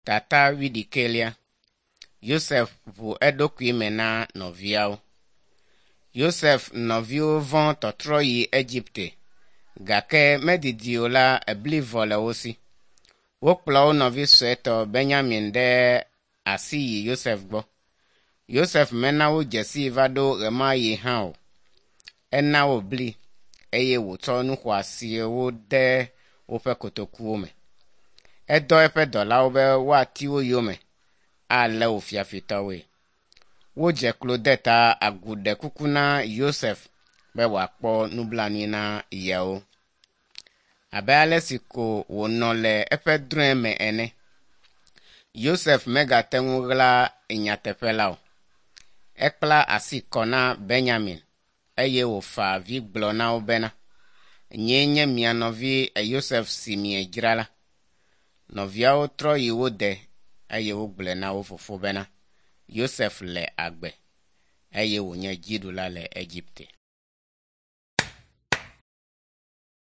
Tata widikelia. Joseph vu edokui mena noviao. Joseph novio von totroyi Egypte. Gake medidiola eblivole osi. Wokplo novi sueto Benjamin de asi Joseph gbo. Joseph mena wo jesi vado remayi hao. Ena wo bli. Eye woto nukwa siye wo de ope kotokuome. Edo epe dola obe wa tiwo yome. Ale ofiafitawe. Wo je klodeta agude kukuna Joseph be wakpo nublani na yeo. Abe alesiko wonole epe dreme ene. Joseph mega tengugla inyatepelao. Ekpla asikona Benjamin. Eye wofa vi blona obena. Nyenye mianovi Joseph simie jirala. Noviao troyi wode. Eye woglena wofofo bena. Joseph le agbe. Eye wonye jidula le Egypte.